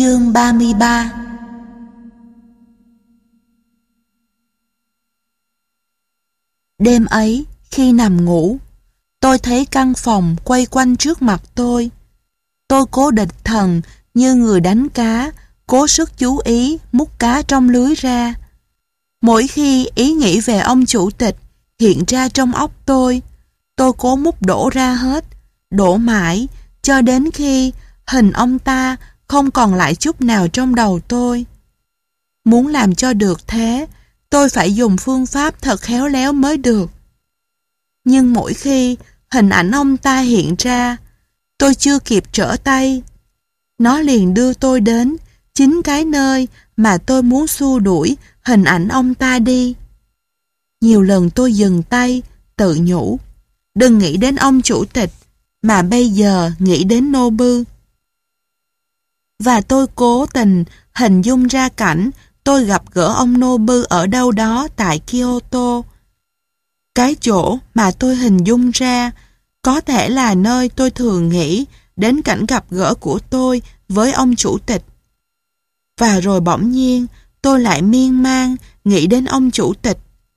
Chương 33. Đêm ấy, khi nằm ngủ, tôi thấy căn phòng quay quanh trước mặt tôi. Tôi cố địch thần như người đánh cá, cố sức chú ý múc cá trong lưới ra. Mỗi khi ý nghĩ về ông chủ tịch hiện ra trong óc tôi cố múc đổ ra hết, đổ mãi, cho đến khi hình ông ta không còn lại chút nào trong đầu tôi. Muốn làm cho được thế, tôi phải dùng phương pháp thật khéo léo mới được. Nhưng mỗi khi hình ảnh ông ta hiện ra, tôi chưa kịp trở tay, nó liền đưa tôi đến chính cái nơi mà tôi muốn xua đuổi hình ảnh ông ta đi. Nhiều lần tôi dừng tay, tự nhủ, đừng nghĩ đến ông chủ tịch, mà bây giờ nghĩ đến Nobu. Và tôi cố tình hình dung ra cảnh tôi gặp gỡ ông Nobu ở đâu đó tại Kyoto. Cái chỗ mà tôi hình dung ra có thể là nơi tôi thường nghĩ đến cảnh gặp gỡ của tôi với ông chủ tịch. Và rồi bỗng nhiên tôi lại miên man nghĩ đến ông chủ tịch.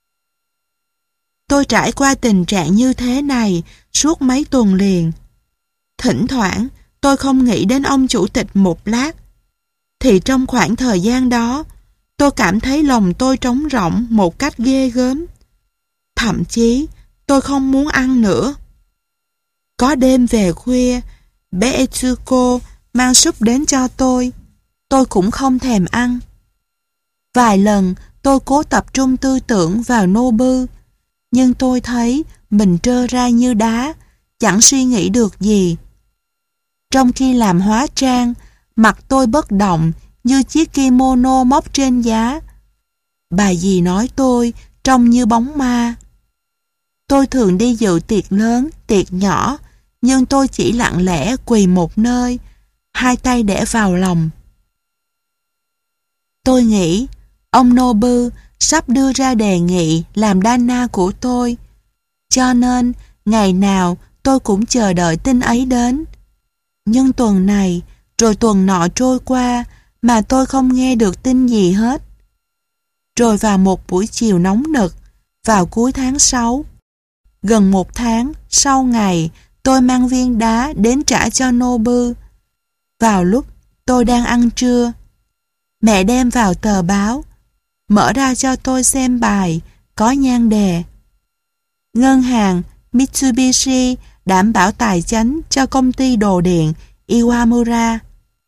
Tôi trải qua tình trạng như thế này suốt mấy tuần liền. Thỉnh thoảng tôi không nghĩ đến ông chủ tịch một lát, thì trong khoảng thời gian đó tôi cảm thấy lòng tôi trống rỗng một cách ghê gớm. Thậm chí tôi không muốn ăn nữa. Có đêm về khuya, bé Etsuko mang súp đến cho tôi cũng không thèm ăn. Vài lần tôi cố tập trung tư tưởng vào Nobu, nhưng tôi thấy mình trơ ra như đá, chẳng suy nghĩ được gì. Trong khi làm hóa trang, mặt tôi bất động như chiếc kimono móc trên giá. Bà dì nói tôi trông như bóng ma. Tôi thường đi dự tiệc lớn, tiệc nhỏ, nhưng tôi chỉ lặng lẽ quỳ một nơi, hai tay để vào lòng. Tôi nghĩ ông Nobu sắp đưa ra đề nghị làm Dana của tôi, cho nên ngày nào tôi cũng chờ đợi tin ấy đến. Nhưng tuần này rồi tuần nọ trôi qua mà tôi không nghe được tin gì hết. Rồi vào một buổi chiều nóng nực, vào cuối tháng 6, gần một tháng sau ngày tôi mang viên đá đến trả cho Nobu, vào lúc tôi đang ăn trưa, mẹ đem vào tờ báo, mở ra cho tôi xem bài có nhan đề: Ngân hàng Mitsubishi đảm bảo tài chánh cho công ty đồ điện Iwamura.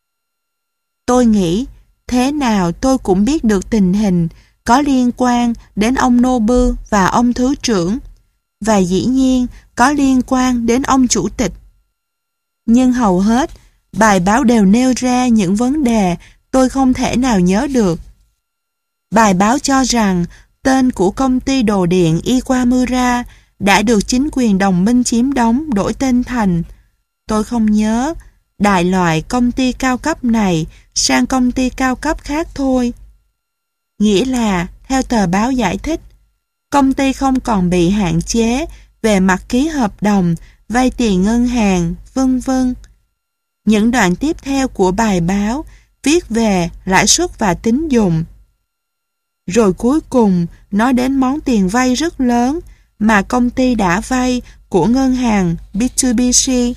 Tôi nghĩ thế nào tôi cũng biết được tình hình có liên quan đến ông Nobu và ông thứ trưởng, và dĩ nhiên có liên quan đến ông chủ tịch. Nhưng hầu hết bài báo đều nêu ra những vấn đề tôi không thể nào nhớ được. Bài báo cho rằng tên của công ty đồ điện Iwamura đã được chính quyền đồng minh chiếm đóng đổi tên thành, tôi không nhớ, đại loại công ty cao cấp này sang công ty cao cấp khác thôi. Nghĩa là, theo tờ báo giải thích, công ty không còn bị hạn chế về mặt ký hợp đồng, vay tiền ngân hàng, vân vân. Những đoạn tiếp theo của bài báo viết về lãi suất và tín dụng. Rồi cuối cùng nói đến món tiền vay rất lớn mà công ty đã vay của ngân hàng Mitsubishi.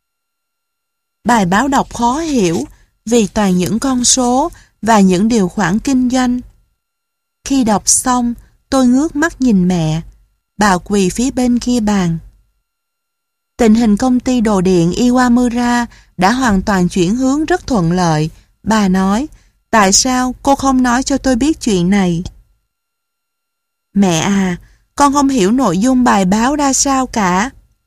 Bài báo đọc khó hiểu vì toàn những con số và những điều khoản kinh doanh. Khi đọc xong, tôi ngước mắt nhìn mẹ. Bà quỳ phía bên kia bàn. Tình hình công ty đồ điện Iwamura đã hoàn toàn chuyển hướng rất thuận lợi. Bà nói, tại sao cô không nói cho tôi biết chuyện này? Mẹ à, con không hiểu nội dung bài báo ra sao cả.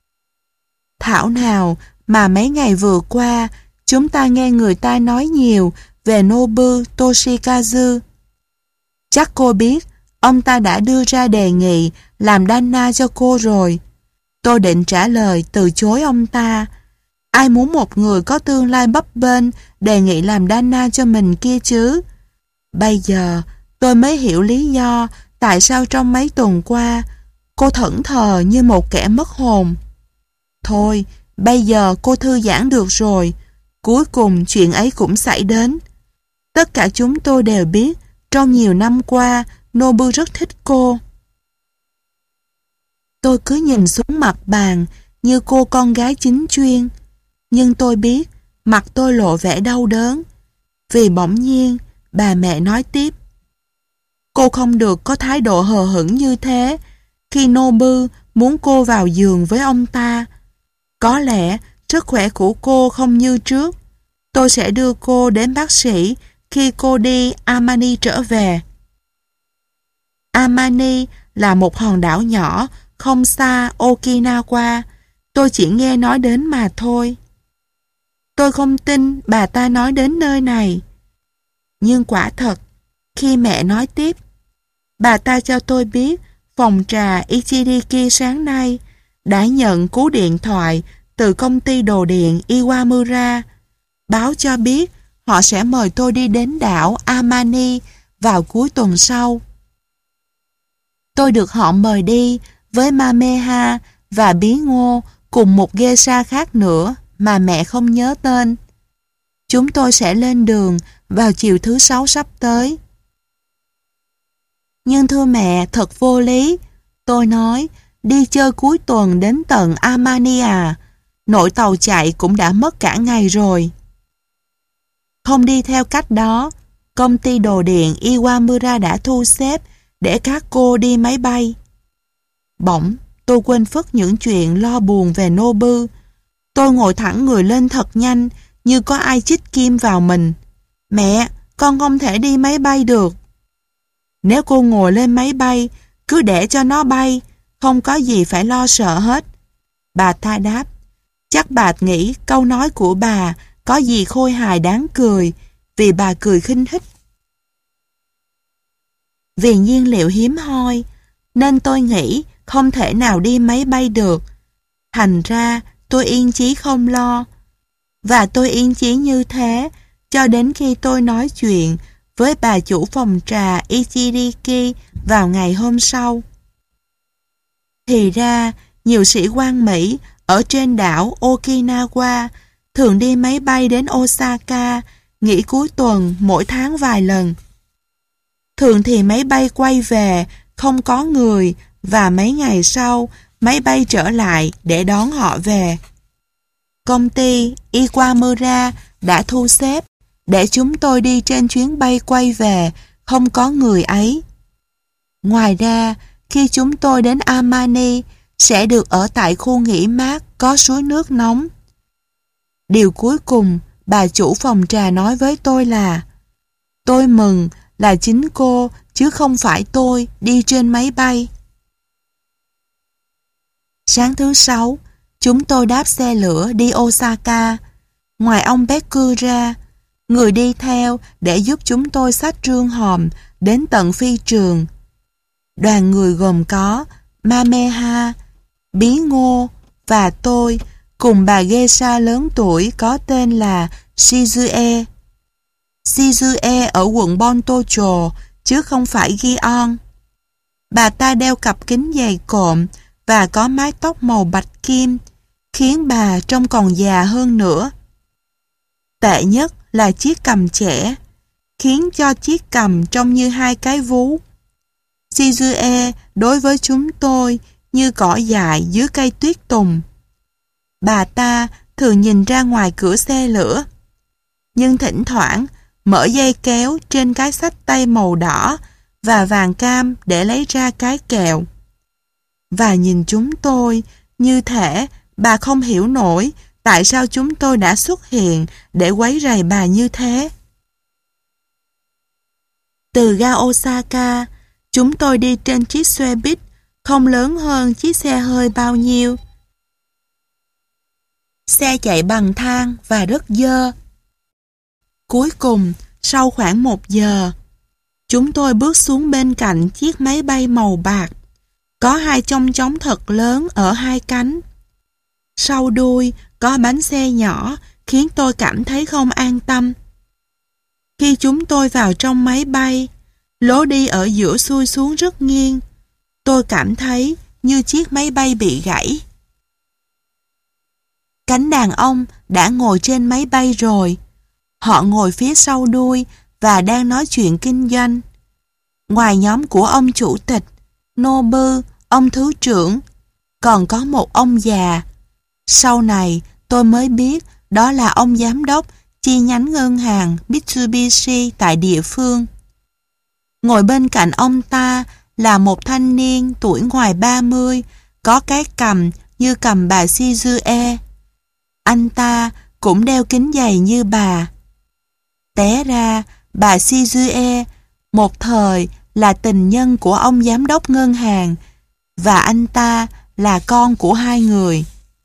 Thảo nào mà mấy ngày vừa qua chúng ta nghe người ta nói nhiều về Nobu Toshikazu. Chắc cô biết ông ta đã đưa ra đề nghị làm Dana cho cô rồi. Tôi định trả lời từ chối ông ta. Ai muốn một người có tương lai bấp bênh đề nghị làm Dana cho mình kia chứ? Bây giờ tôi mới hiểu lý do tại sao trong mấy tuần qua cô thẫn thờ như một kẻ mất hồn. Thôi, bây giờ cô thư giãn được rồi. Cuối cùng chuyện ấy cũng xảy đến. Tất cả chúng tôi đều biết trong nhiều năm qua Nobu rất thích cô. Tôi cứ nhìn xuống mặt bàn như cô con gái chính chuyên. Nhưng tôi biết mặt tôi lộ vẻ đau đớn. Vì bỗng nhiên bà mẹ nói tiếp: cô không được có thái độ hờ hững như thế khi Nobu muốn cô vào giường với ông ta. Có lẽ sức khỏe của cô không như trước. Tôi sẽ đưa cô đến bác sĩ khi cô đi Amami trở về. Amami là một hòn đảo nhỏ không xa Okinawa. Tôi chỉ nghe nói đến mà thôi. Tôi không tin bà ta nói đến nơi này. Nhưng quả thật, khi mẹ nói tiếp, bà ta cho tôi biết phòng trà Ichiriki sáng nay đã nhận cú điện thoại từ công ty đồ điện Iwamura, báo cho biết họ sẽ mời tôi đi đến đảo Amani vào cuối tuần sau. Tôi được họ mời đi với Mameha và Bí Ngô cùng một geisha khác nữa mà mẹ không nhớ tên. Chúng tôi sẽ lên đường vào chiều thứ Sáu sắp tới. Nhưng thưa mẹ, thật vô lý. Tôi nói, đi chơi cuối tuần đến tận Amani à? Nội tàu chạy cũng đã mất cả ngày rồi. Không đi theo cách đó, công ty đồ điện Iwamura đã thu xếp để các cô đi máy bay. Bỗng, tôi quên phất những chuyện lo buồn về Nobu. Tôi ngồi thẳng người lên thật nhanh, như có ai chích kim vào mình. Mẹ, con không thể đi máy bay được. Nếu cô ngồi lên máy bay, cứ để cho nó bay, không có gì phải lo sợ hết. Bà ta đáp, chắc bà nghĩ câu nói của bà có gì khôi hài đáng cười, vì bà cười khinh khích. Vì nhiên liệu hiếm hoi, nên tôi nghĩ không thể nào đi máy bay được. Thành ra tôi yên chí không lo. Và tôi yên chí như thế cho đến khi tôi nói chuyện với bà chủ phòng trà Ichiriki vào ngày hôm sau. Thì ra, nhiều sĩ quan Mỹ ở trên đảo Okinawa thường đi máy bay đến Osaka nghỉ cuối tuần mỗi tháng vài lần. Thường thì máy bay quay về không có người và mấy ngày sau máy bay trở lại để đón họ về. Công ty Iwamura đã thu xếp để chúng tôi đi trên chuyến bay quay về không có người ấy. Ngoài ra, khi chúng tôi đến Amani sẽ được ở tại khu nghỉ mát có suối nước nóng. Điều cuối cùng bà chủ phòng trà nói với tôi là tôi mừng là chính cô chứ không phải tôi đi trên máy bay. Sáng thứ Sáu, chúng tôi đáp xe lửa đi Osaka. Ngoài ông Becker ra, người đi theo để giúp chúng tôi xách rương hòm đến tận phi trường. Đoàn người gồm có Mameha, Bí Ngô và tôi cùng bà geisha lớn tuổi có tên là Shizue. Shizue ở quận Bontocho chứ không phải Gion. Bà ta đeo cặp kính dày cộm và có mái tóc màu bạch kim, khiến bà trông còn già hơn nữa. Tệ nhất là chiếc cằm trẻ, khiến cho chiếc cằm trông như hai cái vú. Shizue đối với chúng tôi như cỏ dại dưới cây tuyết tùng. Bà ta thường nhìn ra ngoài cửa xe lửa, nhưng thỉnh thoảng mở dây kéo trên cái xách tay màu đỏ và vàng cam để lấy ra cái kẹo. Và nhìn chúng tôi như thể bà không hiểu nổi tại sao chúng tôi đã xuất hiện để quấy rầy bà như thế. Từ ga Osaka, chúng tôi đi trên chiếc xe buýt không lớn hơn chiếc xe hơi bao nhiêu. Xe chạy bằng than và rất dơ. Cuối cùng, sau khoảng 1 giờ, chúng tôi bước xuống bên cạnh chiếc máy bay màu bạc. Có hai chong chóng thật lớn ở hai cánh. Sau đuôi có bánh xe nhỏ khiến tôi cảm thấy không an tâm. Khi chúng tôi vào trong máy bay, lối đi ở giữa xuôi xuống rất nghiêng. Tôi cảm thấy như chiếc máy bay bị gãy. Cánh đàn ông đã ngồi trên máy bay rồi. Họ ngồi phía sau đuôi và đang nói chuyện kinh doanh. Ngoài nhóm của ông chủ tịch, Nobu, ông thứ trưởng, còn có một ông già. Sau này tôi mới biết đó là ông giám đốc chi nhánh ngân hàng Mitsubishi tại địa phương. Ngồi bên cạnh ông ta là một thanh niên tuổi ngoài 30, có cái cằm như cằm bà Shizue. Anh ta cũng đeo kính dày như bà. Té ra, bà Shizue một thời là tình nhân của ông giám đốc ngân hàng và anh ta là con của hai người.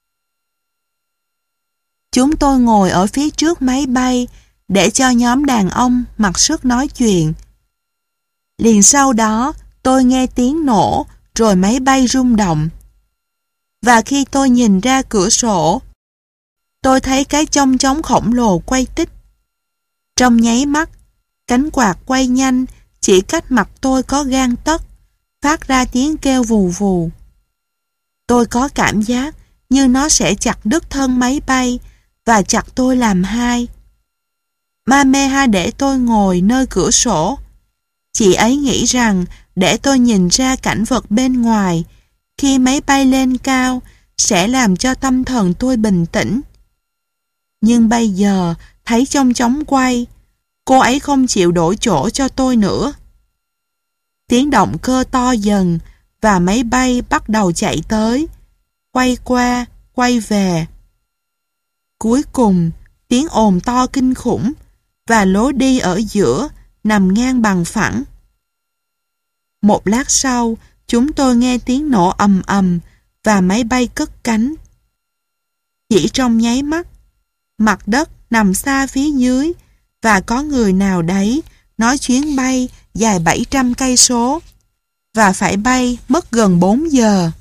Chúng tôi ngồi ở phía trước máy bay để cho nhóm đàn ông mặc sức nói chuyện. Liền sau đó, tôi nghe tiếng nổ rồi máy bay rung động. Và khi tôi nhìn ra cửa sổ, tôi thấy cái chong chóng khổng lồ quay tích. Trong nháy mắt, cánh quạt quay nhanh chỉ cách mặt tôi có gang tấc, phát ra tiếng kêu vù vù. Tôi có cảm giác như nó sẽ chặt đứt thân máy bay và chặt tôi làm hai. Mameha để tôi ngồi nơi cửa sổ. Chị ấy nghĩ rằng để tôi nhìn ra cảnh vật bên ngoài khi máy bay lên cao sẽ làm cho tâm thần tôi bình tĩnh. Nhưng bây giờ thấy chong chóng quay, cô ấy không chịu đổi chỗ cho tôi nữa. Tiếng động cơ to dần và máy bay bắt đầu chạy tới, quay qua, quay về. Cuối cùng, tiếng ồn to kinh khủng và lối đi ở giữa nằm ngang bằng phẳng. Một lát sau, chúng tôi nghe tiếng nổ ầm ầm và máy bay cất cánh. Chỉ trong nháy mắt, mặt đất nằm xa phía dưới và có người nào đấy nói chuyến bay dài 700 cây số và phải bay mất gần 4 giờ.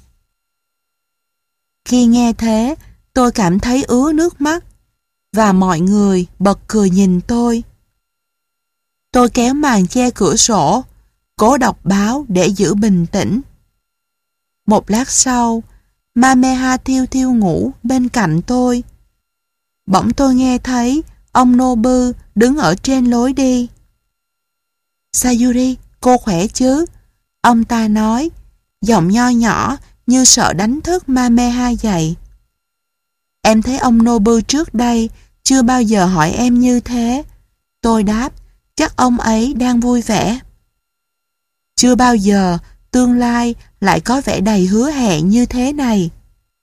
Khi nghe thế, tôi cảm thấy ứa nước mắt và mọi người bật cười nhìn tôi. Tôi kéo màn che cửa sổ, cố đọc báo để giữ bình tĩnh. Một lát sau, Mameha thiêu thiêu ngủ bên cạnh tôi. Bỗng tôi nghe thấy ông Nobu đứng ở trên lối đi. Sayuri, cô khỏe chứ? Ông ta nói, giọng nho nhỏ như sợ đánh thức Mameha dậy. Em thấy ông Nobu trước đây chưa bao giờ hỏi em như thế. Tôi đáp, chắc ông ấy đang vui vẻ. Chưa bao giờ tương lai lại có vẻ đầy hứa hẹn như thế này.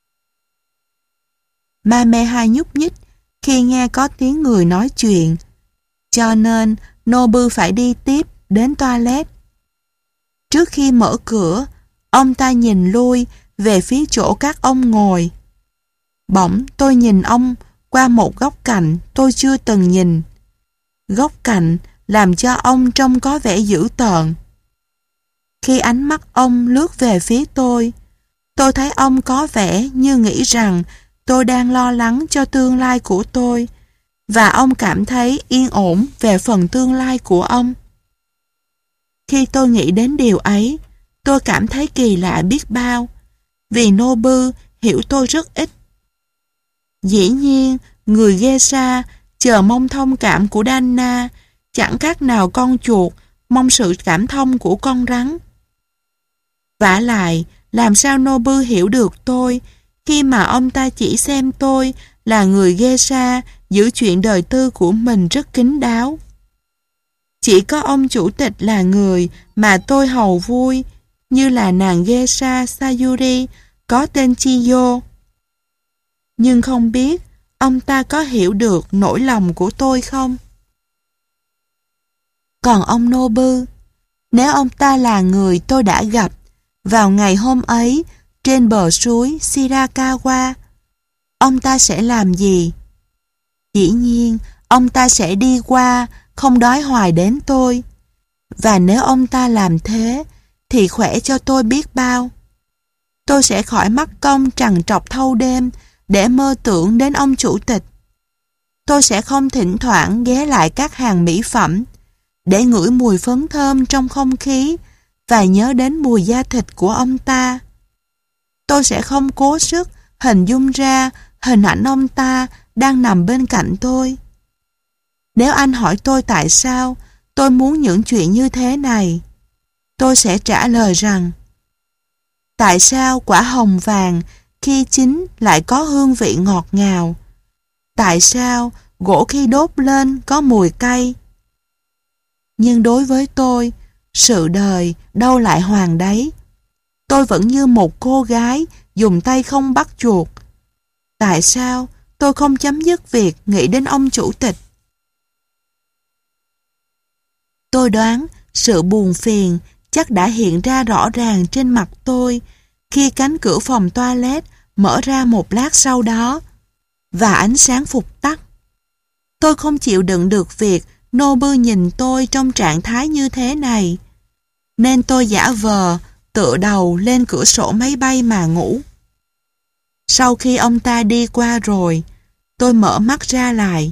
Mameha nhúc nhích khi nghe có tiếng người nói chuyện, cho nên Nobu phải đi tiếp đến toilet. Trước khi mở cửa, ông ta nhìn lui về phía chỗ các ông ngồi. Bỗng tôi nhìn ông qua một góc cạnh tôi chưa từng nhìn. Góc cạnh làm cho ông trông có vẻ dữ tợn. Khi ánh mắt ông lướt về phía tôi thấy ông có vẻ như nghĩ rằng tôi đang lo lắng cho tương lai của tôi và ông cảm thấy yên ổn về phần tương lai của ông. Khi tôi nghĩ đến điều ấy, tôi cảm thấy kỳ lạ biết bao, vì Nobu hiểu tôi rất ít. Dĩ nhiên, người geisha chờ mong thông cảm của Danna chẳng khác nào con chuột mong sự cảm thông của con rắn. Vả lại, làm sao Nobu hiểu được tôi khi mà ông ta chỉ xem tôi là người geisha giữ chuyện đời tư của mình rất kín đáo. Chỉ có ông chủ tịch là người mà tôi hầu vui, như là nàng geisha Sayuri có tên Chiyo. Nhưng không biết ông ta có hiểu được nỗi lòng của tôi không? Còn ông Nobu, nếu ông ta là người tôi đã gặp vào ngày hôm ấy trên bờ suối Shirakawa, ông ta sẽ làm gì? Dĩ nhiên, ông ta sẽ đi qua, không đói hoài đến tôi. Và nếu ông ta làm thế, thì khỏe cho tôi biết bao. Tôi sẽ khỏi mắc công trằn trọc thâu đêm để mơ tưởng đến ông chủ tịch. Tôi sẽ không thỉnh thoảng ghé lại các hàng mỹ phẩm để ngửi mùi phấn thơm trong không khí và nhớ đến mùi da thịt của ông ta. Tôi sẽ không cố sức hình dung ra hình ảnh ông ta đang nằm bên cạnh tôi. Nếu anh hỏi tôi tại sao tôi muốn những chuyện như thế này. Tôi sẽ trả lời rằng, tại sao quả hồng vàng khi chín lại có hương vị ngọt ngào? Tại sao gỗ khi đốt lên có mùi cay? Nhưng đối với tôi, sự đời đâu lại hoàng đấy. Tôi vẫn như một cô gái dùng tay không bắt chuột. Tại sao tôi không chấm dứt việc nghĩ đến ông chủ tịch? Tôi đoán sự buồn phiền chắc đã hiện ra rõ ràng trên mặt tôi khi cánh cửa phòng toilet mở ra một lát sau đó và ánh sáng phục tắt. Tôi không chịu đựng được việc Nobu nhìn tôi trong trạng thái như thế này, nên tôi giả vờ tựa đầu lên cửa sổ máy bay mà ngủ. Sau khi ông ta đi qua rồi, tôi mở mắt ra lại.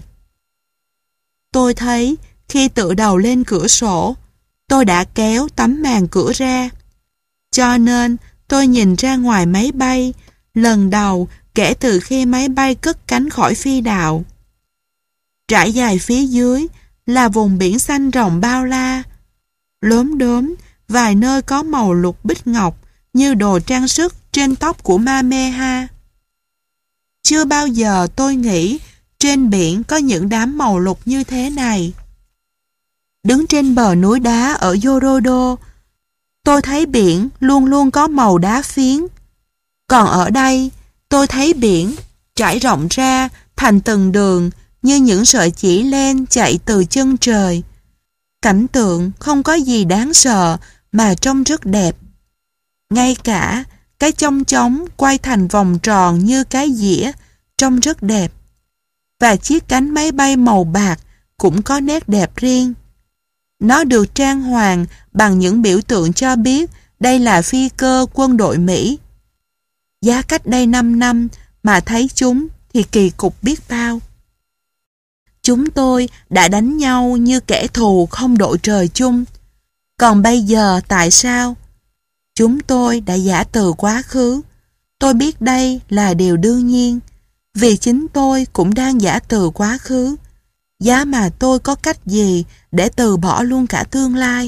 Tôi thấy khi tựa đầu lên cửa sổ, tôi đã kéo tấm màn cửa ra. Cho nên tôi nhìn ra ngoài máy bay, lần đầu kể từ khi máy bay cất cánh khỏi phi đạo. Trải dài phía dưới là vùng biển xanh rộng bao la. Lốm đốm, vài nơi có màu lục bích ngọc như đồ trang sức trên tóc của Mameha. Chưa bao giờ tôi nghĩ trên biển có những đám màu lục như thế này. Đứng trên bờ núi đá ở Yorodo, tôi thấy biển luôn luôn có màu đá phiến. Còn ở đây, tôi thấy biển trải rộng ra thành từng đường như những sợi chỉ len chạy từ chân trời. Cảnh tượng không có gì đáng sợ mà trông rất đẹp. Ngay cả cái chong chóng quay thành vòng tròn như cái dĩa trông rất đẹp. Và chiếc cánh máy bay màu bạc cũng có nét đẹp riêng. Nó được trang hoàng bằng những biểu tượng cho biết đây là phi cơ quân đội Mỹ. Giá cách đây 5 năm mà thấy chúng thì kỳ cục biết bao. Chúng tôi đã đánh nhau như kẻ thù không đội trời chung. Còn bây giờ tại sao? Chúng tôi đã giả từ quá khứ. Tôi biết đây là điều đương nhiên, vì chính tôi cũng đang giả từ quá khứ. Giá mà tôi có cách gì để từ bỏ luôn cả tương lai?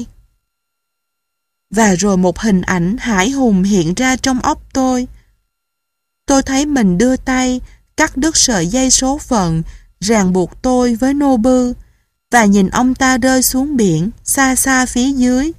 Và rồi một hình ảnh hãi hùng hiện ra trong óc tôi. Tôi thấy mình đưa tay cắt đứt sợi dây số phận ràng buộc tôi với Nobu và nhìn ông ta rơi xuống biển xa xa phía dưới.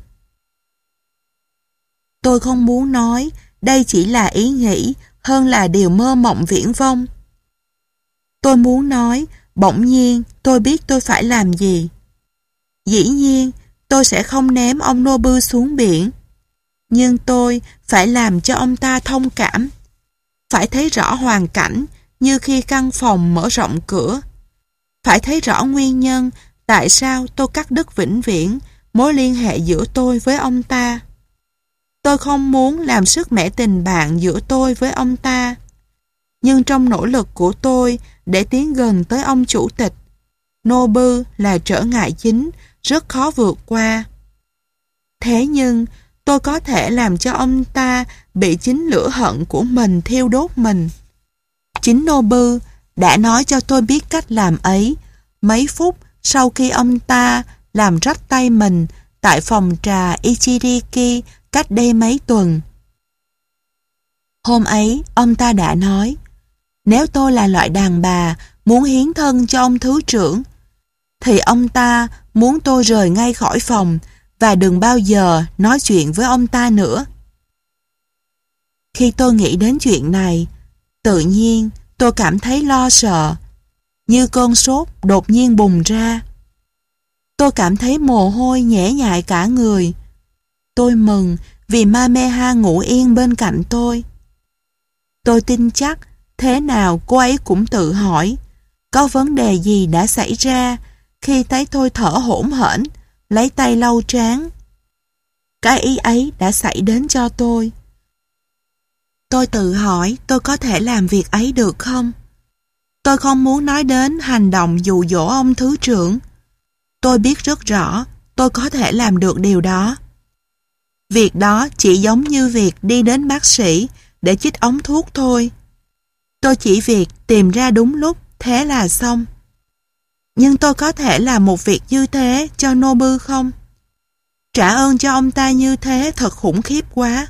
Tôi không muốn nói đây chỉ là ý nghĩ hơn là điều mơ mộng viển vông. Tôi muốn nói bỗng nhiên tôi biết tôi phải làm gì. Dĩ nhiên tôi sẽ không ném ông Nobu xuống biển, nhưng tôi phải làm cho ông ta thông cảm, phải thấy rõ hoàn cảnh như khi căn phòng mở rộng cửa, phải thấy rõ nguyên nhân tại sao tôi cắt đứt vĩnh viễn mối liên hệ giữa tôi với ông ta. Tôi không muốn làm sứt mẻ tình bạn giữa tôi với ông ta, nhưng trong nỗ lực của tôi để tiến gần tới ông chủ tịch, Nobu là trở ngại chính rất khó vượt qua. Thế nhưng tôi có thể làm cho ông ta bị chính lửa hận của mình thiêu đốt mình. Chính Nobu đã nói cho tôi biết cách làm ấy mấy phút sau khi ông ta làm rách tay mình tại phòng trà Ichiriki cách đây mấy tuần. Hôm ấy ông ta đã nói, nếu tôi là loại đàn bà muốn hiến thân cho ông thứ trưởng, thì ông ta muốn tôi rời ngay khỏi phòng và đừng bao giờ nói chuyện với ông ta nữa. Khi tôi nghĩ đến chuyện này, tự nhiên tôi cảm thấy lo sợ, như cơn sốt đột nhiên bùng ra. Tôi cảm thấy mồ hôi nhễ nhại cả người. Tôi mừng vì Mameha ngủ yên bên cạnh tôi. Tôi tin chắc thế nào cô ấy cũng tự hỏi có vấn đề gì đã xảy ra khi thấy tôi thở hổn hển, lấy tay lau trán. Cái ý ấy đã xảy đến cho tôi. Tôi tự hỏi tôi có thể làm việc ấy được không? Tôi không muốn nói đến hành động dụ dỗ ông thứ trưởng. Tôi biết rất rõ tôi có thể làm được điều đó. Việc đó chỉ giống như việc đi đến bác sĩ để chích ống thuốc thôi. Tôi chỉ việc tìm ra đúng lúc, thế là xong. Nhưng tôi có thể làm một việc như thế cho Nobu không? Trả ơn cho ông ta như thế thật khủng khiếp quá.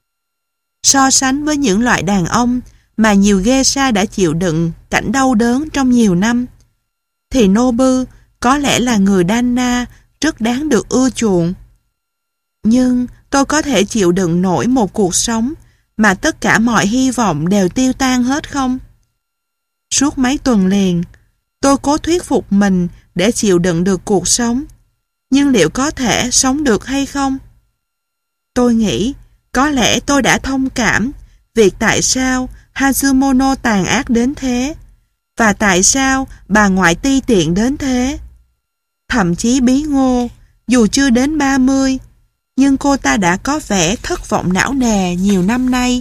So sánh với những loại đàn ông mà nhiều geisha đã chịu đựng cảnh đau đớn trong nhiều năm, thì Nobu có lẽ là người Danna rất đáng được ưa chuộng. Nhưng tôi có thể chịu đựng nổi một cuộc sống mà tất cả mọi hy vọng đều tiêu tan hết không? Suốt mấy tuần liền, tôi cố thuyết phục mình để chịu đựng được cuộc sống. Nhưng liệu có thể sống được hay không? Tôi nghĩ có lẽ tôi đã thông cảm việc tại sao Hazumono tàn ác đến thế và tại sao bà ngoại ti tiện đến thế. Thậm chí Bí Ngô, dù chưa đến 30, nhưng cô ta đã có vẻ thất vọng não nề nhiều năm nay.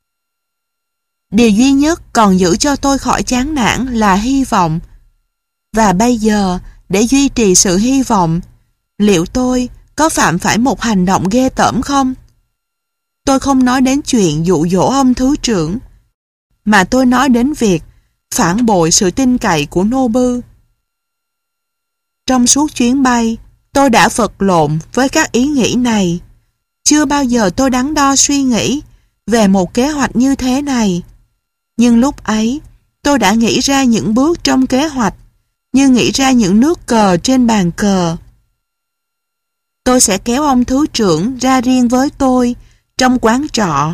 Điều duy nhất còn giữ cho tôi khỏi chán nản là hy vọng. Và bây giờ, để duy trì sự hy vọng, liệu tôi có phạm phải một hành động ghê tởm không? Tôi không nói đến chuyện dụ dỗ ông thứ trưởng, mà tôi nói đến việc phản bội sự tin cậy của Nobu. Trong suốt chuyến bay, tôi đã vật lộn với các ý nghĩ này. Chưa bao giờ tôi đắn đo suy nghĩ về một kế hoạch như thế này. Nhưng lúc ấy, tôi đã nghĩ ra những bước trong kế hoạch, như nghĩ ra những nước cờ trên bàn cờ. Tôi sẽ kéo ông thứ trưởng ra riêng với tôi trong quán trọ.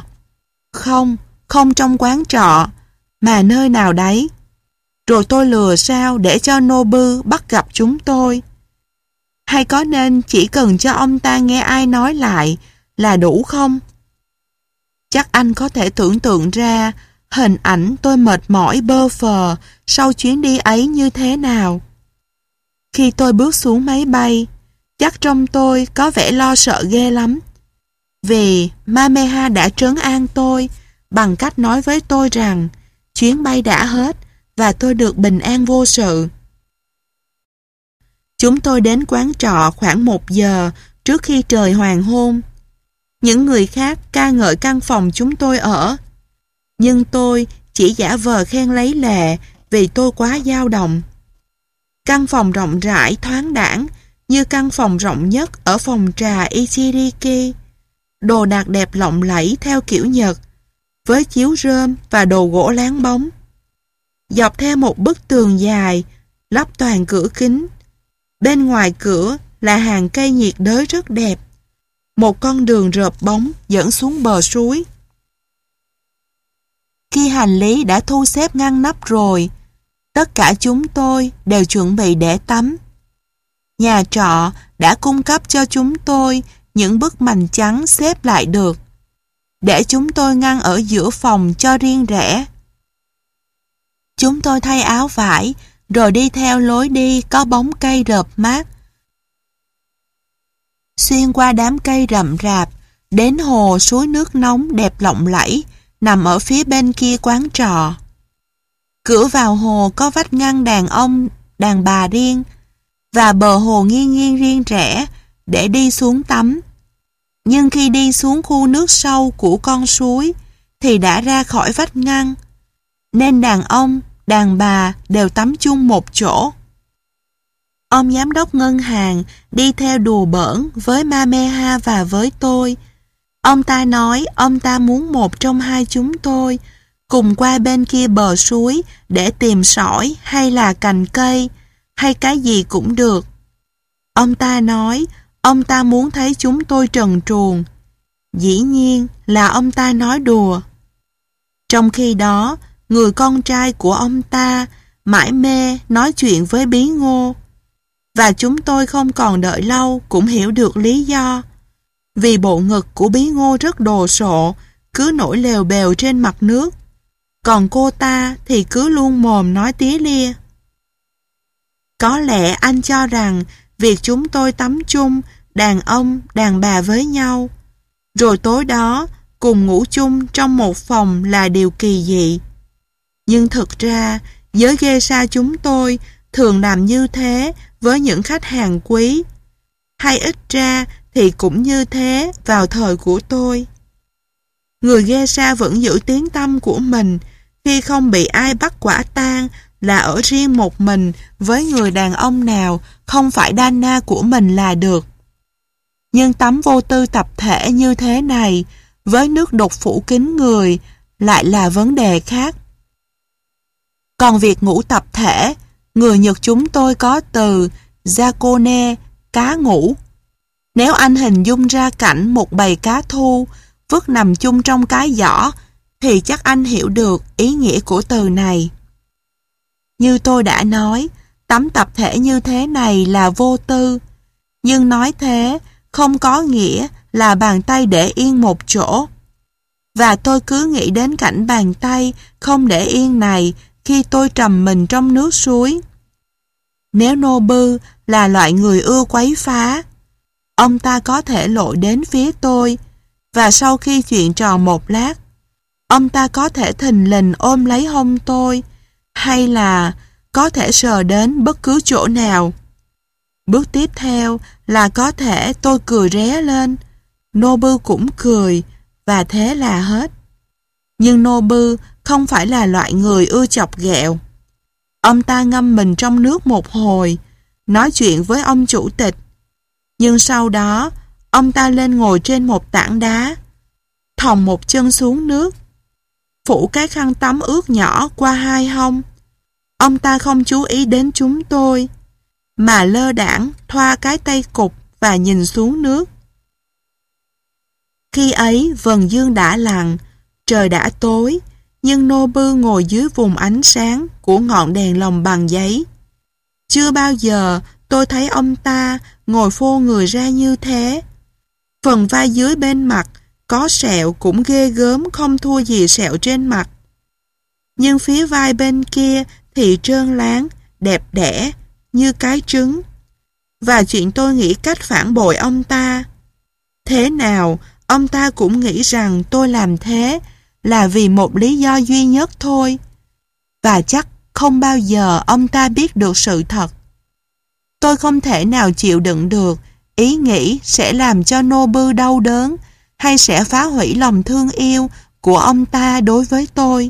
Không trong quán trọ, mà nơi nào đấy. Rồi tôi lừa sao để cho Nobu bắt gặp chúng tôi. Hay có nên chỉ cần cho ông ta nghe ai nói lại là đủ không? Chắc anh có thể tưởng tượng ra hình ảnh tôi mệt mỏi bơ phờ sau chuyến đi ấy như thế nào. Khi tôi bước xuống máy bay, chắc trong tôi có vẻ lo sợ ghê lắm. Vì Mameha đã trấn an tôi bằng cách nói với tôi rằng chuyến bay đã hết và tôi được bình an vô sự. Chúng tôi đến quán trọ khoảng 1 giờ trước khi trời hoàng hôn. Những người khác ca ngợi căn phòng chúng tôi ở. Nhưng tôi chỉ giả vờ khen lấy lệ vì tôi quá dao động. Căn phòng rộng rãi thoáng đãng như căn phòng rộng nhất ở phòng trà Ichiriki. Đồ đạc đẹp lộng lẫy theo kiểu Nhật, với chiếu rơm và đồ gỗ láng bóng. Dọc theo một bức tường dài, lắp toàn cửa kính. Bên ngoài cửa là hàng cây nhiệt đới rất đẹp. Một con đường rợp bóng dẫn xuống bờ suối. Khi hành lý đã thu xếp ngăn nắp rồi, tất cả chúng tôi đều chuẩn bị để tắm. Nhà trọ đã cung cấp cho chúng tôi những bức mành trắng xếp lại được, để chúng tôi ngăn ở giữa phòng cho riêng rẽ. Chúng tôi thay áo vải, rồi đi theo lối đi có bóng cây rợp mát. Xuyên qua đám cây rậm rạp, đến hồ suối nước nóng đẹp lộng lẫy, nằm ở phía bên kia quán trọ. Cửa vào hồ có vách ngăn đàn ông, đàn bà riêng, và bờ hồ nghiêng nghiêng riêng rẽ để đi xuống tắm. Nhưng khi đi xuống khu nước sâu của con suối thì đã ra khỏi vách ngăn, nên đàn ông, đàn bà đều tắm chung một chỗ. Ông giám đốc ngân hàng đi theo đùa bỡn với Mameha và với tôi. Ông ta nói ông ta muốn một trong hai chúng tôi cùng qua bên kia bờ suối để tìm sỏi hay là cành cây hay cái gì cũng được. Ông ta nói ông ta muốn thấy chúng tôi trần truồng. Dĩ nhiên là ông ta nói đùa. Trong khi đó, người con trai của ông ta mải mê nói chuyện với Bí Ngô. Và chúng tôi không còn đợi lâu cũng hiểu được lý do. Vì bộ ngực của Bí Ngô rất đồ sộ, cứ nổi lèo bèo trên mặt nước. Còn cô ta thì cứ luôn mồm nói tía lia. Có lẽ anh cho rằng việc chúng tôi tắm chung, đàn ông, đàn bà với nhau, rồi tối đó cùng ngủ chung trong một phòng là điều kỳ dị. Nhưng thực ra, giới geisha chúng tôi thường làm như thế với những khách hàng quý. Hay ít ra thì cũng như thế vào thời của tôi. Người geisha vẫn giữ tiếng tăm của mình khi không bị ai bắt quả tang là ở riêng một mình với người đàn ông nào không phải Dana của mình là được. Nhưng tấm vô tư tập thể như thế này, với nước đục phủ kín người, lại là vấn đề khác. Còn việc ngủ tập thể, người Nhật chúng tôi có từ Zakone, cá ngủ. Nếu anh hình dung ra cảnh một bầy cá thu vứt nằm chung trong cái giỏ, thì chắc anh hiểu được ý nghĩa của từ này. Như tôi đã nói, tấm tập thể như thế này là vô tư, nhưng nói thế không có nghĩa là bàn tay để yên một chỗ. Và tôi cứ nghĩ đến cảnh bàn tay không để yên này khi tôi trầm mình trong nước suối. Nếu Nobu là loại người ưa quấy phá, ông ta có thể lội đến phía tôi, và sau khi chuyện trò một lát, ông ta có thể thình lình ôm lấy hông tôi, hay là có thể sờ đến bất cứ chỗ nào. Bước tiếp theo là có thể tôi cười ré lên, Nobu cũng cười, và thế là hết. Nhưng Nobu không phải là loại người ưa chọc ghẹo. Ông ta ngâm mình trong nước một hồi, nói chuyện với ông chủ tịch. Nhưng sau đó, ông ta lên ngồi trên một tảng đá, thòng một chân xuống nước, phủ cái khăn tắm ướt nhỏ qua hai hông. Ông ta không chú ý đến chúng tôi, mà lơ đãng thoa cái tay cụt và nhìn xuống nước. Khi ấy vầng dương đã lặn, trời đã tối, nhưng Nobu ngồi dưới vùng ánh sáng của ngọn đèn lồng bằng giấy. Chưa bao giờ tôi thấy ông ta ngồi phô người ra như thế. Phần vai dưới bên mặt có sẹo cũng ghê gớm không thua gì sẹo trên mặt. Nhưng phía vai bên kia thì trơn láng, đẹp đẽ, như cái trứng. Và chuyện tôi nghĩ cách phản bội ông ta. Thế nào, ông ta cũng nghĩ rằng tôi làm thế là vì một lý do duy nhất thôi. Và chắc không bao giờ ông ta biết được sự thật. Tôi không thể nào chịu đựng được ý nghĩ sẽ làm cho Nobu đau đớn hay sẽ phá hủy lòng thương yêu của ông ta đối với tôi.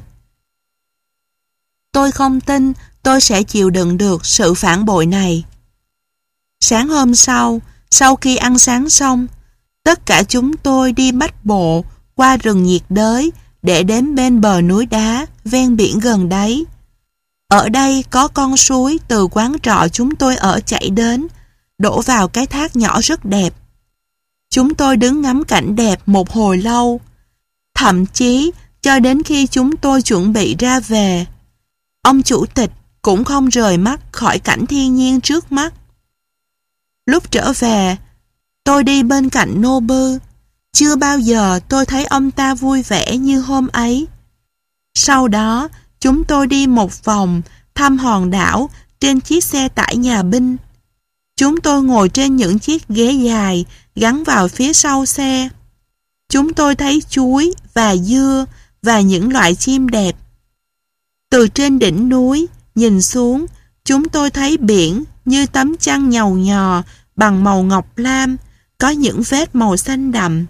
Tôi không tin tôi sẽ chịu đựng được sự phản bội này. Sáng hôm sau khi ăn sáng xong, tất cả chúng tôi đi bách bộ qua rừng nhiệt đới để đến bên bờ núi đá ven biển gần đấy. Ở đây có con suối từ quán trọ chúng tôi ở chảy đến, đổ vào cái thác nhỏ rất đẹp. Chúng tôi đứng ngắm cảnh đẹp một hồi lâu, thậm chí cho đến khi chúng tôi chuẩn bị ra về. Ông chủ tịch cũng không rời mắt khỏi cảnh thiên nhiên trước mắt. Lúc trở về, tôi đi bên cạnh Nobu. Chưa bao giờ tôi thấy ông ta vui vẻ như hôm ấy. Sau đó, chúng tôi đi một vòng thăm hòn đảo trên chiếc xe tải nhà binh. Chúng tôi ngồi trên những chiếc ghế dài gắn vào phía sau xe. Chúng tôi thấy chuối và dưa và những loại chim đẹp. Từ trên đỉnh núi, nhìn xuống, chúng tôi thấy biển như tấm chăn nhàu nhò bằng màu ngọc lam, có những vết màu xanh đậm.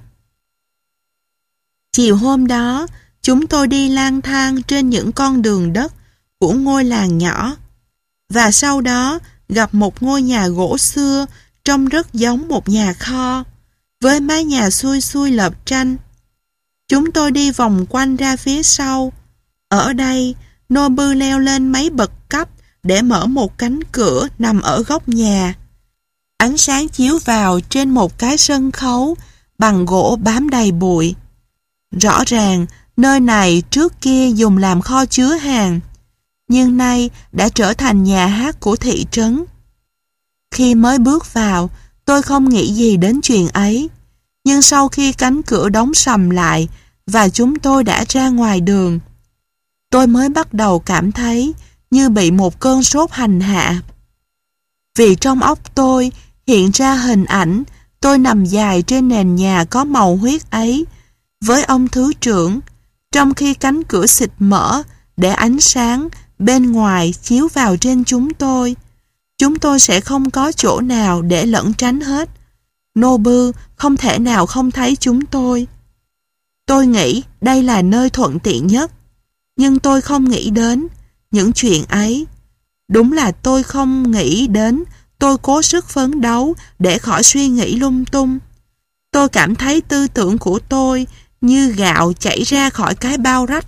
Chiều hôm đó, chúng tôi đi lang thang trên những con đường đất của ngôi làng nhỏ, và sau đó gặp một ngôi nhà gỗ xưa trông rất giống một nhà kho, với mái nhà xuôi xuôi lợp tranh. Chúng tôi đi vòng quanh ra phía sau. Ở đây, Nobu leo lên mấy bậc cấp để mở một cánh cửa nằm ở góc nhà. Ánh sáng chiếu vào trên một cái sân khấu bằng gỗ bám đầy bụi. Rõ ràng, nơi này trước kia dùng làm kho chứa hàng, nhưng nay đã trở thành nhà hát của thị trấn. Khi mới bước vào, tôi không nghĩ gì đến chuyện ấy, nhưng sau khi cánh cửa đóng sầm lại và chúng tôi đã ra ngoài đường, tôi mới bắt đầu cảm thấy như bị một cơn sốt hành hạ. Vì trong óc tôi hiện ra hình ảnh tôi nằm dài trên nền nhà có màu huyết ấy với ông thứ trưởng, trong khi cánh cửa xịt mở để ánh sáng bên ngoài chiếu vào trên chúng tôi. Chúng tôi sẽ không có chỗ nào để lẩn tránh hết. Nobu không thể nào không thấy chúng tôi. Tôi nghĩ đây là nơi thuận tiện nhất, nhưng tôi không nghĩ đến những chuyện ấy Đúng là tôi không nghĩ đến, tôi cố sức phấn đấu để khỏi suy nghĩ lung tung. Tôi cảm thấy tư tưởng của tôi như gạo chảy ra khỏi cái bao rách.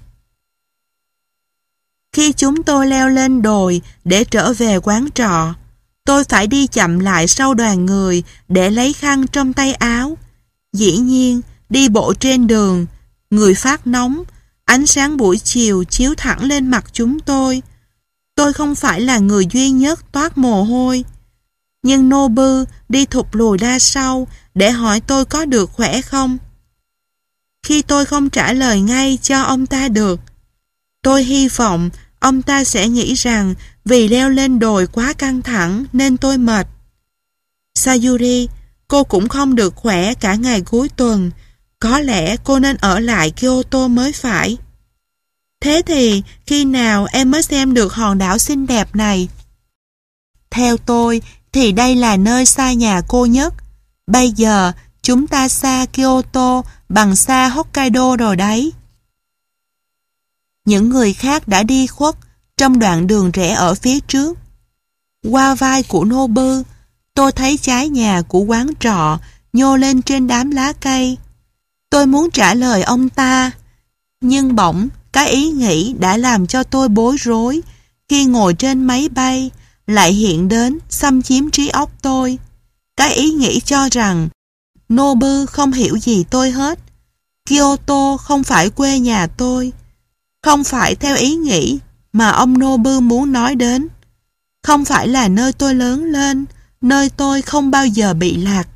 Khi chúng tôi leo lên đồi để trở về quán trọ, tôi phải đi chậm lại sau đoàn người để lấy khăn trong tay áo. Dĩ nhiên, đi bộ trên đường, người phát nóng, ánh sáng buổi chiều chiếu thẳng lên mặt chúng tôi. Tôi không phải là người duy nhất toát mồ hôi. Nhưng Nobu đi thụt lùi ra sau để hỏi tôi có được khỏe không. Khi tôi không trả lời ngay cho ông ta được, tôi hy vọng ông ta sẽ nghĩ rằng vì leo lên đồi quá căng thẳng nên tôi mệt. Sayuri, cô cũng không được khỏe cả ngày cuối tuần. Có lẽ cô nên ở lại Kyoto mới phải. Thế thì khi nào em mới xem được hòn đảo xinh đẹp này? Theo tôi thì đây là nơi xa nhà cô nhất. Bây giờ chúng ta xa Kyoto bằng xa Hokkaido rồi đấy. Những người khác đã đi khuất trong đoạn đường rẽ ở phía trước. Qua vai của Nobu, tôi thấy trái nhà của quán trọ nhô lên trên đám lá cây. Tôi muốn trả lời ông ta, nhưng bỗng cái ý nghĩ đã làm cho tôi bối rối khi ngồi trên máy bay lại hiện đến xâm chiếm trí óc tôi. Cái ý nghĩ cho rằng Nobu không hiểu gì tôi hết. Kyoto không phải quê nhà tôi, không phải theo ý nghĩ mà ông Nobu muốn nói đến, không phải là nơi tôi lớn lên, nơi tôi không bao giờ bị lạc.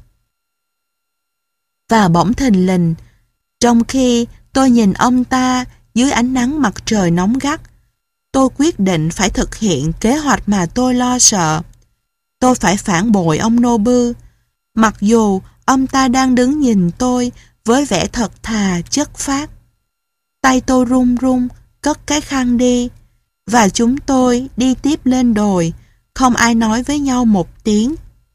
Và bỗng thình lình, trong khi tôi nhìn ông ta dưới ánh nắng mặt trời nóng gắt, tôi quyết định phải thực hiện kế hoạch mà tôi lo sợ. Tôi phải phản bội ông Nobu, mặc dù ông ta đang đứng nhìn tôi với vẻ thật thà, chất phác. Tay tôi run run, cất cái khăn đi, và chúng tôi đi tiếp lên đồi, không ai nói với nhau một tiếng.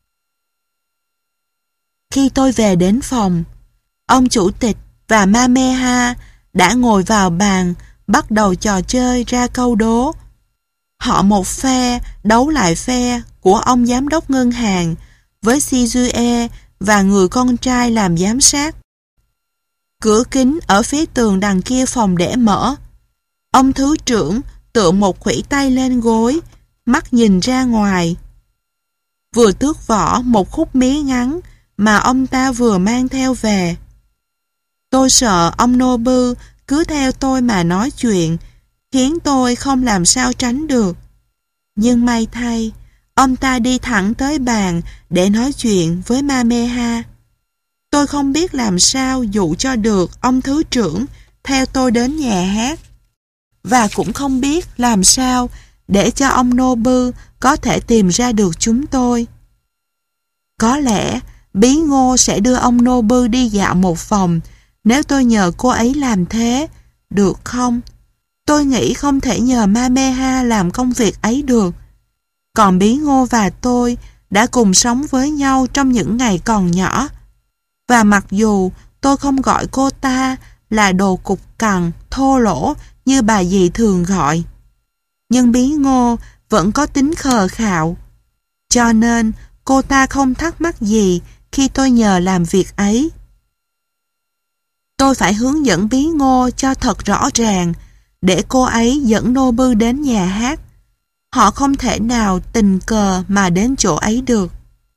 Khi tôi về đến phòng, ông chủ tịch và Mameha đã ngồi vào bàn, bắt đầu trò chơi ra câu đố. Họ một phe đấu lại phe của ông giám đốc ngân hàng với Shizue và người con trai làm giám sát. Cửa kính ở phía tường đằng kia phòng để mở. Ông thứ trưởng tựa một khuỷu tay lên gối, mắt nhìn ra ngoài. Vừa tước vỏ một khúc mía ngắn mà ông ta vừa mang theo về. Tôi sợ ông Nobu cứ theo tôi mà nói chuyện, khiến tôi không làm sao tránh được. Nhưng may thay, ông ta đi thẳng tới bàn để nói chuyện với Mameha. Tôi không biết làm sao dụ cho được ông thứ trưởng theo tôi đến nhà hát, và cũng không biết làm sao để cho ông Nobu có thể tìm ra được chúng tôi. Có lẽ Bí Ngô sẽ đưa ông Nobu đi dạo một vòng nếu tôi nhờ cô ấy làm thế, được không? Tôi nghĩ không thể nhờ Mameha làm công việc ấy được. Còn Bí Ngô và tôi đã cùng sống với nhau trong những ngày còn nhỏ. Và mặc dù tôi không gọi cô ta là đồ cục cằn, thô lỗ như bà dì thường gọi, nhưng Bí Ngô vẫn có tính khờ khạo. Cho nên cô ta không thắc mắc gì khi tôi nhờ làm việc ấy. Tôi phải hướng dẫn Bí Ngô cho thật rõ ràng để cô ấy dẫn Nobu đến nhà hát. Họ không thể nào tình cờ mà đến chỗ ấy được.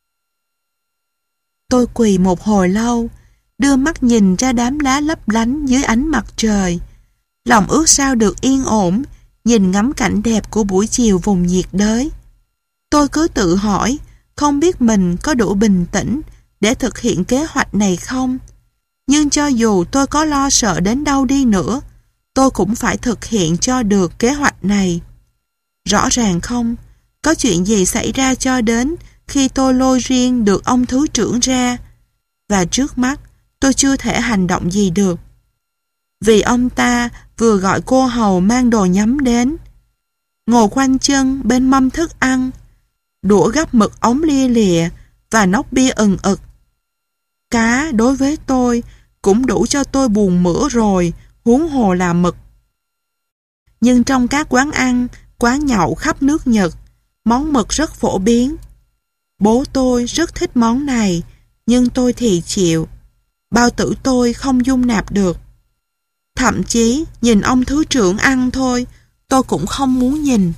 Tôi quỳ một hồi lâu, đưa mắt nhìn ra đám lá lấp lánh dưới ánh mặt trời. Lòng ước sao được yên ổn, nhìn ngắm cảnh đẹp của buổi chiều vùng nhiệt đới. Tôi cứ tự hỏi, không biết mình có đủ bình tĩnh để thực hiện kế hoạch này không? Nhưng cho dù tôi có lo sợ đến đâu đi nữa, tôi cũng phải thực hiện cho được kế hoạch này. Rõ ràng không, có chuyện gì xảy ra cho đến khi tôi lôi riêng được ông thứ trưởng ra, và trước mắt tôi chưa thể hành động gì được. Vì ông ta vừa gọi cô hầu mang đồ nhắm đến, ngồi quanh chân bên mâm thức ăn, đũa gắp mực ống lia lịa và nốc bia ừng ực. Cá đối với tôi cũng đủ cho tôi buồn mửa rồi, huống hồ là mực. Nhưng trong các quán ăn, quán nhậu khắp nước Nhật, món mực rất phổ biến. Bố tôi rất thích món này, nhưng tôi thì chịu. Bao tử tôi không dung nạp được. Thậm chí nhìn ông thứ trưởng ăn thôi, tôi cũng không muốn nhìn.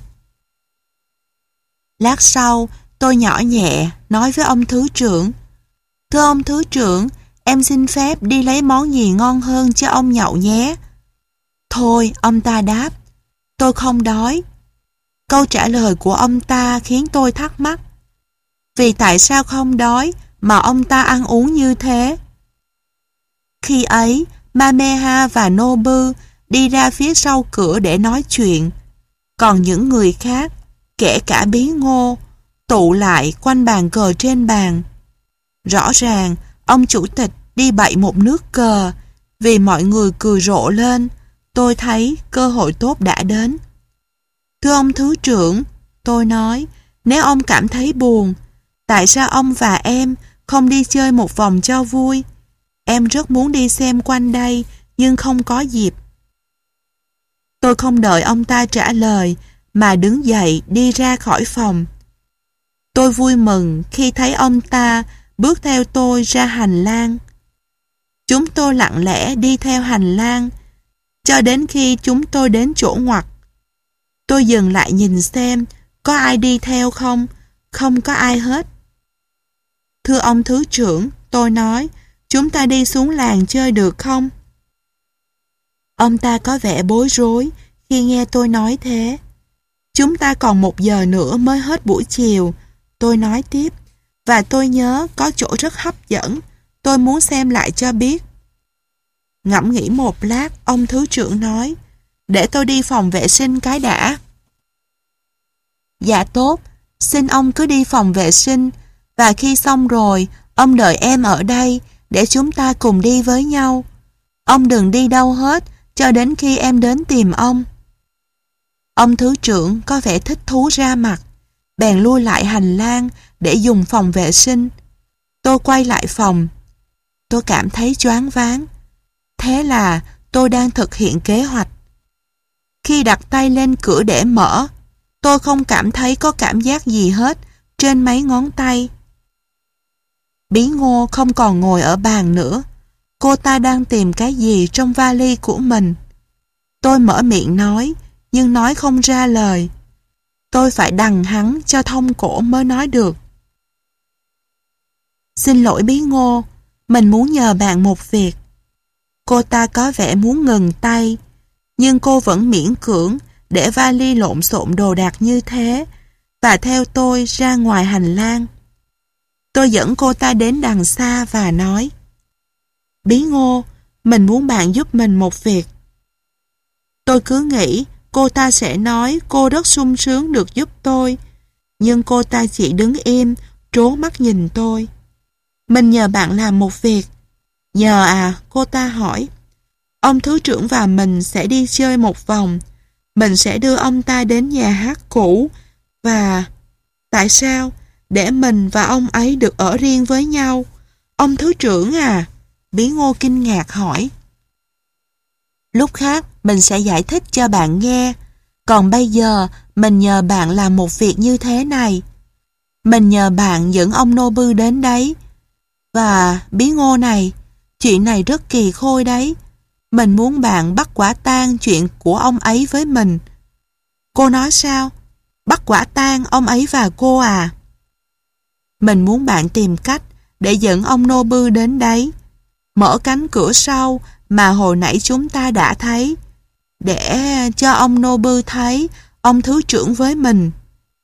Lát sau, tôi nhỏ nhẹ nói với ông thứ trưởng: "Thưa ông thứ trưởng, em xin phép đi lấy món gì ngon hơn cho ông nhậu nhé." "Thôi," ông ta đáp, "tôi không đói." Câu trả lời của ông ta khiến tôi thắc mắc. Vì tại sao không đói mà ông ta ăn uống như thế? Khi ấy, Mameha và Nobu đi ra phía sau cửa để nói chuyện. Còn những người khác, kể cả Bí Ngô, tụ lại quanh bàn cờ trên bàn. Rõ ràng, ông chủ tịch đi bậy một nước cờ. Vì mọi người cười rộ lên, tôi thấy cơ hội tốt đã đến. "Thưa ông thứ trưởng," tôi nói, "nếu ông cảm thấy buồn, tại sao ông và em không đi chơi một vòng cho vui? Em rất muốn đi xem quanh đây, nhưng không có dịp." Tôi không đợi ông ta trả lời, mà đứng dậy đi ra khỏi phòng. Tôi vui mừng khi thấy ông ta bước theo tôi ra hành lang. Chúng tôi lặng lẽ đi theo hành lang, cho đến khi chúng tôi đến chỗ ngoặt. Tôi dừng lại nhìn xem có ai đi theo không. Không có ai hết. "Thưa ông thứ trưởng," tôi nói, "chúng ta đi xuống làng chơi được không?" Ông ta có vẻ bối rối khi nghe tôi nói thế. "Chúng ta còn 1 giờ nữa mới hết buổi chiều," tôi nói tiếp, "và tôi nhớ có chỗ rất hấp dẫn. Tôi muốn xem lại cho biết." Ngẫm nghĩ một lát, ông thứ trưởng nói: "Để tôi đi phòng vệ sinh cái đã." "Dạ tốt, xin ông cứ đi phòng vệ sinh, và khi xong rồi, ông đợi em ở đây để chúng ta cùng đi với nhau. Ông đừng đi đâu hết cho đến khi em đến tìm ông." Ông thứ trưởng có vẻ thích thú ra mặt, bèn lui lại hành lang để dùng phòng vệ sinh. Tôi quay lại phòng. Tôi cảm thấy choáng váng. Thế là tôi đang thực hiện kế hoạch. Khi đặt tay lên cửa để mở, tôi không cảm thấy có cảm giác gì hết trên mấy ngón tay. Bí Ngô không còn ngồi ở bàn nữa. Cô ta đang tìm cái gì trong vali của mình. Tôi mở miệng nói, nhưng nói không ra lời. Tôi phải đằng hắn cho thông cổ mới nói được. "Xin lỗi Bí Ngô, mình muốn nhờ bạn một việc." Cô ta có vẻ muốn ngừng tay, nhưng cô vẫn miễn cưỡng để vali lộn xộn đồ đạc như thế và theo tôi ra ngoài hành lang. Tôi dẫn cô ta đến đằng xa và nói: "Bí Ngô, mình muốn bạn giúp mình một việc." Tôi cứ nghĩ cô ta sẽ nói cô rất sung sướng được giúp tôi, nhưng cô ta chỉ đứng im, trố mắt nhìn tôi. "Mình nhờ bạn làm một việc." "Nhờ à?" cô ta hỏi. "Ông thứ trưởng và mình sẽ đi chơi một vòng. Mình sẽ đưa ông ta đến nhà hát cũ và..." "Tại sao? Để mình và ông ấy được ở riêng với nhau." "Ông thứ trưởng à?" Bí Ngô kinh ngạc hỏi. "Lúc khác mình sẽ giải thích cho bạn nghe. Còn bây giờ mình nhờ bạn làm một việc như thế này. Mình nhờ bạn dẫn ông Nobu đến đấy. Và Bí Ngô này, chuyện này rất kỳ khôi đấy. Mình muốn bạn bắt quả tang chuyện của ông ấy với mình." "Cô nói sao? Bắt quả tang ông ấy và cô à?" "Mình muốn bạn tìm cách để dẫn ông Nobu đến đấy. Mở cánh cửa sau mà hồi nãy chúng ta đã thấy, để cho ông Nobu thấy ông thứ trưởng với mình."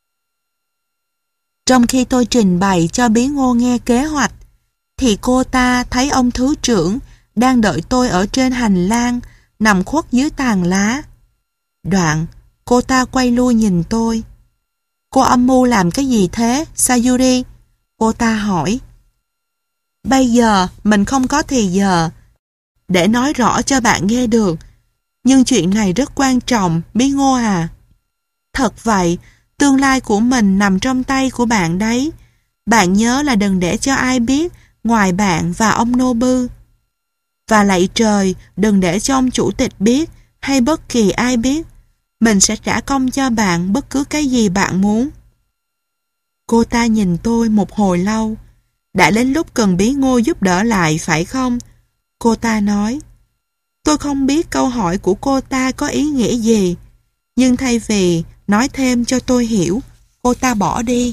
Trong khi tôi trình bày cho Bí Ngô nghe kế hoạch, thì cô ta thấy ông thứ trưởng đang đợi tôi ở trên hành lang, nằm khuất dưới tàn lá. Đoạn, cô ta quay lui nhìn tôi. "Cô âm mưu làm cái gì thế, Sayuri?" cô ta hỏi. "Bây giờ mình không có thì giờ để nói rõ cho bạn nghe được, nhưng chuyện này rất quan trọng, Bí Ngô à." "Thật vậy, tương lai của mình nằm trong tay của bạn đấy. Bạn nhớ là đừng để cho ai biết ngoài bạn và ông Nobu. Và lạy trời, đừng để cho ông chủ tịch biết hay bất kỳ ai biết. Mình sẽ trả công cho bạn bất cứ cái gì bạn muốn." Cô ta nhìn tôi một hồi lâu. Đã đến lúc cần bí ngô giúp đỡ lại phải không? Cô ta nói. Tôi không biết câu hỏi của cô ta có ý nghĩa gì, nhưng thay vì nói thêm cho tôi hiểu, cô ta bỏ đi.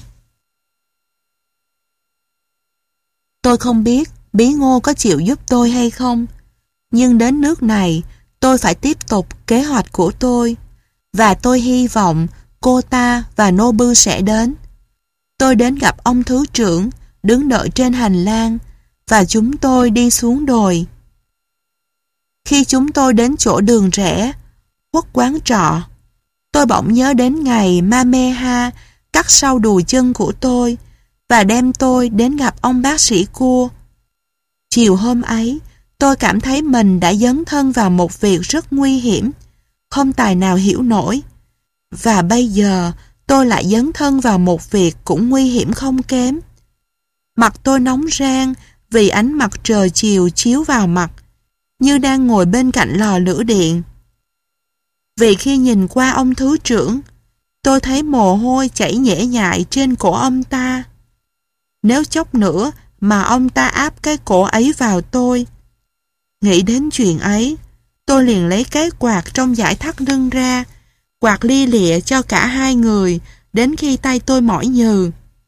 Tôi không biết bí ngô có chịu giúp tôi hay không, nhưng đến nước này tôi phải tiếp tục kế hoạch của tôi, và tôi hy vọng cô ta và Nobu sẽ đến. Tôi đến gặp ông thứ trưởng đứng đợi trên hành lang, và chúng tôi đi xuống đồi. Khi chúng tôi đến chỗ đường rẽ khuất quán trọ, tôi bỗng nhớ đến ngày Mameha cắt sau đùi chân của tôi và đem tôi đến gặp ông bác sĩ cua. Chiều hôm ấy, tôi cảm thấy mình đã dấn thân vào một việc rất nguy hiểm, không tài nào hiểu nổi. Và bây giờ, tôi lại dấn thân vào một việc cũng nguy hiểm không kém. Mặt tôi nóng rang vì ánh mặt trời chiều chiếu vào mặt, như đang ngồi bên cạnh lò lửa điện. Vì khi nhìn qua ông thứ trưởng, tôi thấy mồ hôi chảy nhễ nhại trên cổ ông ta. Nếu chốc nữa mà ông ta áp cái cổ ấy vào tôi. Nghĩ đến chuyện ấy, tôi liền lấy cái quạt trong dải thắt lưng ra, quạt lia lịa cho cả hai người đến khi tay tôi mỏi nhừ.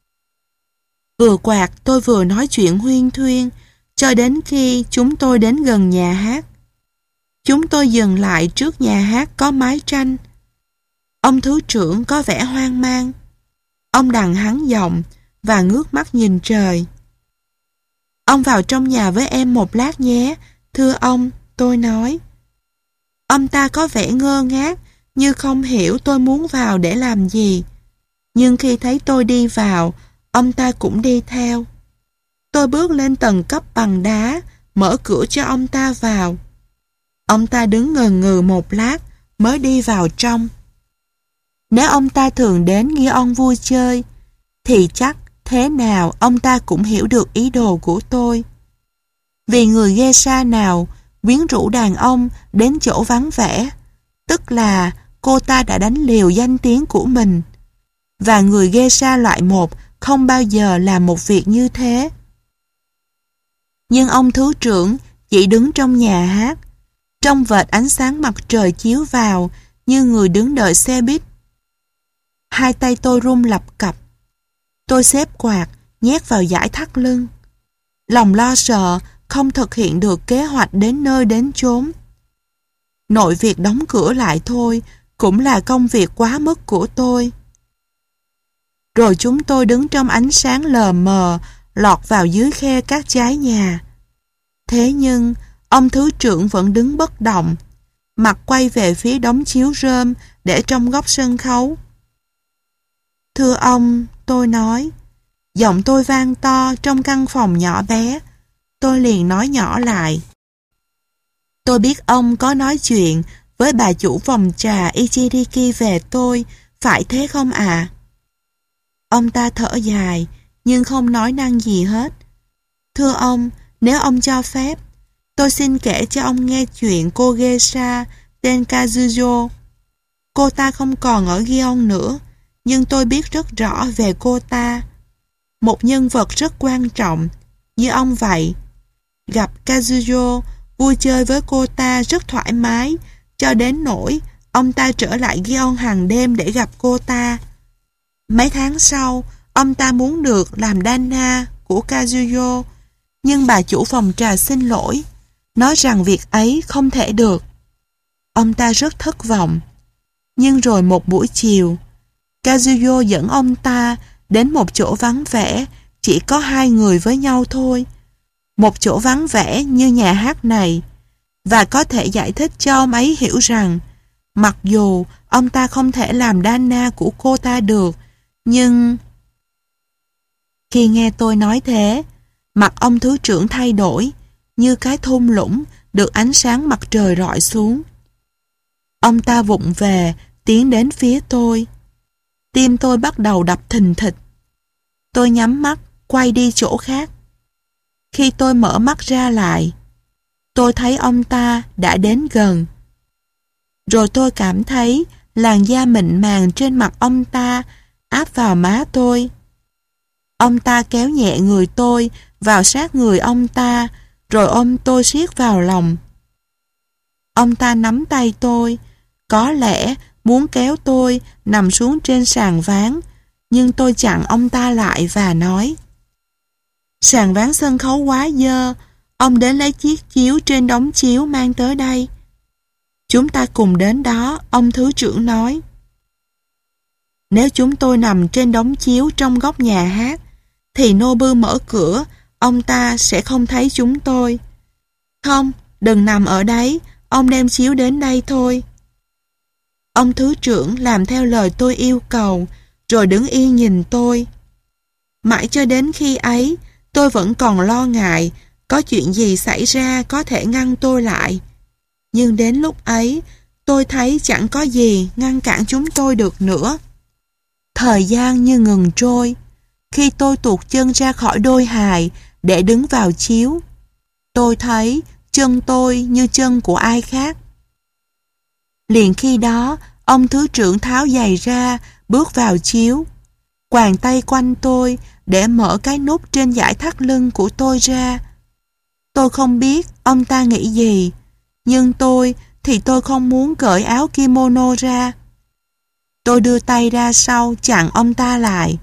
Vừa quạt tôi vừa nói chuyện huyên thuyên cho đến khi chúng tôi đến gần nhà hát. Chúng tôi dừng lại trước nhà hát có mái tranh. Ông thứ trưởng có vẻ hoang mang. Ông đằng hắn giọng và ngước mắt nhìn trời. Ông vào trong nhà với em một lát nhé, thưa ông, tôi nói. Ông ta có vẻ ngơ ngác, như không hiểu tôi muốn vào để làm gì. Nhưng khi thấy tôi đi vào, ông ta cũng đi theo. Tôi bước lên tầng cấp bằng đá, mở cửa cho ông ta vào. Ông ta đứng ngờ ngừ một lát, mới đi vào trong. Nếu ông ta thường đến nghe ông vui chơi, thì chắc thế nào ông ta cũng hiểu được ý đồ của tôi. Vì người geisha nào quyến rũ đàn ông đến chỗ vắng vẻ, tức là cô ta đã đánh liều danh tiếng của mình. Và người geisha loại 1 không bao giờ làm một việc như thế. Nhưng ông thứ trưởng chỉ đứng trong nhà hát, trong vệt ánh sáng mặt trời chiếu vào như người đứng đợi xe buýt. Hai tay tôi run lập cập. Tôi xếp quạt, nhét vào dải thắt lưng. Lòng lo sợ không thực hiện được kế hoạch đến nơi đến chốn. Nội việc đóng cửa lại thôi cũng là công việc quá mức của tôi. Rồi chúng tôi đứng trong ánh sáng lờ mờ lọt vào dưới khe các trái nhà. Thế nhưng ông thứ trưởng vẫn đứng bất động, mặt quay về phía đống chiếu rơm để trong góc sân khấu. Thưa ông, tôi nói. Giọng tôi vang to trong căn phòng nhỏ bé. Tôi liền nói nhỏ lại. Tôi biết ông có nói chuyện với bà chủ phòng trà Ichiriki về tôi, phải thế không ạ? Ông ta thở dài, nhưng không nói năng gì hết. Thưa ông, nếu ông cho phép, tôi xin kể cho ông nghe chuyện cô geisha tên Kazuyo. Cô ta không còn ở Gion nữa, nhưng tôi biết rất rõ về cô ta. Một nhân vật rất quan trọng, như ông vậy. Gặp Kazuyo, vui chơi với cô ta rất thoải mái, cho đến nỗi ông ta trở lại Gion hàng đêm để gặp cô ta. Mấy tháng sau, ông ta muốn được làm Dana của Kazuyo, nhưng bà chủ phòng trà xin lỗi, nói rằng việc ấy không thể được. Ông ta rất thất vọng. Nhưng rồi một buổi chiều, Kazuyo dẫn ông ta đến một chỗ vắng vẻ, chỉ có hai người với nhau thôi. Một chỗ vắng vẻ như nhà hát này, và có thể giải thích cho ông ấy hiểu rằng, mặc dù ông ta không thể làm Dana của cô ta được, nhưng... Khi nghe tôi nói thế, mặt ông thứ trưởng thay đổi, như cái thung lũng được ánh sáng mặt trời rọi xuống. Ông ta vụng về, tiến đến phía tôi. Tim tôi bắt đầu đập thình thịch. Tôi nhắm mắt, quay đi chỗ khác. Khi tôi mở mắt ra lại, tôi thấy ông ta đã đến gần. Rồi tôi cảm thấy làn da mịn màng trên mặt ông ta áp vào má tôi. Ông ta kéo nhẹ người tôi vào sát người ông ta, rồi ôm tôi siết vào lòng. Ông ta nắm tay tôi, có lẽ muốn kéo tôi nằm xuống trên sàn ván, nhưng tôi chặn ông ta lại và nói: "Sàn ván sân khấu quá dơ, ông đến lấy chiếc chiếu trên đống chiếu mang tới đây." "Chúng ta cùng đến đó," ông thứ trưởng nói. Nếu chúng tôi nằm trên đống chiếu trong góc nhà hát, thì Nobu mở cửa, ông ta sẽ không thấy chúng tôi. "Không, đừng nằm ở đấy, ông đem chiếu đến đây thôi." Ông thứ trưởng làm theo lời tôi yêu cầu, rồi đứng yên nhìn tôi. Mãi cho đến khi ấy, tôi vẫn còn lo ngại có chuyện gì xảy ra có thể ngăn tôi lại. Nhưng đến lúc ấy, tôi thấy chẳng có gì ngăn cản chúng tôi được nữa. Thời gian như ngừng trôi. Khi tôi tuột chân ra khỏi đôi hài để đứng vào chiếu, tôi thấy chân tôi như chân của ai khác. Liền khi đó, ông thứ trưởng tháo giày ra, bước vào chiếu, quàng tay quanh tôi để mở cái nút trên dải thắt lưng của tôi ra. Tôi không biết ông ta nghĩ gì, nhưng tôi thì tôi không muốn cởi áo kimono ra. Tôi đưa tay ra sau chặn ông ta lại.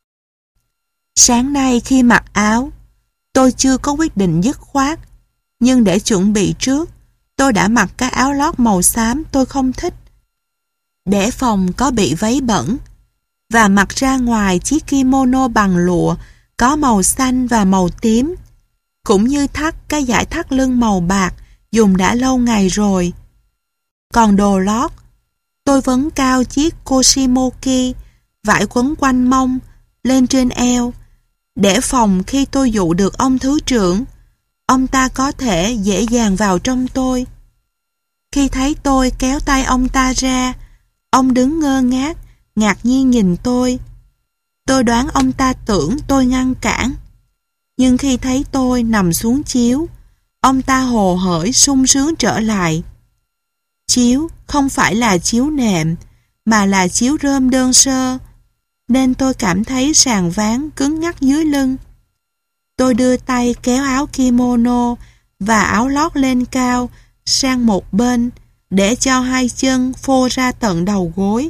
Sáng nay khi mặc áo, tôi chưa có quyết định dứt khoát, nhưng để chuẩn bị trước, tôi đã mặc cái áo lót màu xám tôi không thích, để phòng có bị váy bẩn, và mặc ra ngoài chiếc kimono bằng lụa có màu xanh và màu tím, cũng như thắt cái dải thắt lưng màu bạc dùng đã lâu ngày rồi. Còn đồ lót, tôi vấn cao chiếc koshimoki, vải quấn quanh mông, lên trên eo, để phòng khi tôi dụ được ông thứ trưởng, ông ta có thể dễ dàng vào trong tôi. Khi thấy tôi kéo tay ông ta ra, ông đứng ngơ ngác, ngạc nhiên nhìn tôi. Tôi đoán ông ta tưởng tôi ngăn cản. Nhưng khi thấy tôi nằm xuống chiếu, ông ta hồ hởi sung sướng trở lại. Chiếu không phải là chiếu nệm, mà là chiếu rơm đơn sơ, nên tôi cảm thấy sàn ván cứng ngắc dưới lưng. Tôi đưa tay kéo áo kimono và áo lót lên cao sang một bên để cho hai chân phô ra tận đầu gối.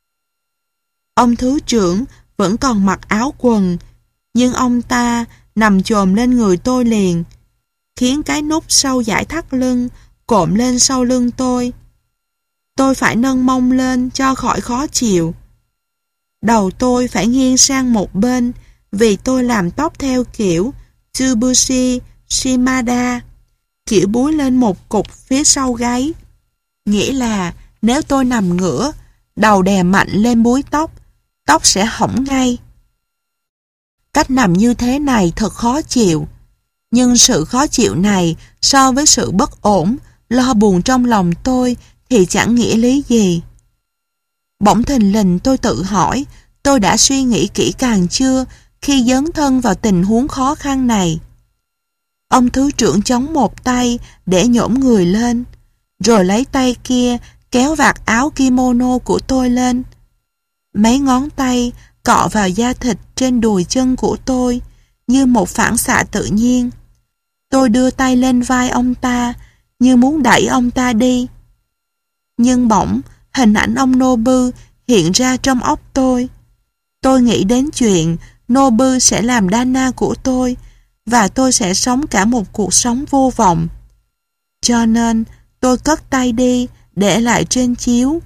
Ông thứ trưởng vẫn còn mặc áo quần, nhưng ông ta nằm chồm lên người tôi liền, khiến cái nút sau dải thắt lưng cộm lên sau lưng tôi. Tôi phải nâng mông lên cho khỏi khó chịu. Đầu tôi phải nghiêng sang một bên vì tôi làm tóc theo kiểu Tsubushi Shimada, kiểu búi lên một cục phía sau gáy. Nghĩa là nếu tôi nằm ngửa, đầu đè mạnh lên búi tóc, tóc sẽ hỏng ngay. Cách nằm như thế này thật khó chịu, nhưng sự khó chịu này so với sự bất ổn, lo buồn trong lòng tôi thì chẳng nghĩa lý gì. Bỗng thình lình tôi tự hỏi, tôi đã suy nghĩ kỹ càng chưa khi dấn thân vào tình huống khó khăn này. Ông thứ trưởng chống một tay để nhổm người lên, rồi lấy tay kia kéo vạt áo kimono của tôi lên. Mấy ngón tay cọ vào da thịt trên đùi chân của tôi như một phản xạ tự nhiên. Tôi đưa tay lên vai ông ta như muốn đẩy ông ta đi. Nhưng bỗng hình ảnh ông Nobu hiện ra trong óc tôi. Tôi nghĩ đến chuyện Nobu sẽ làm Dana của tôi và tôi sẽ sống cả một cuộc sống vô vọng. Cho nên tôi cất tay đi, để lại trên chiếu.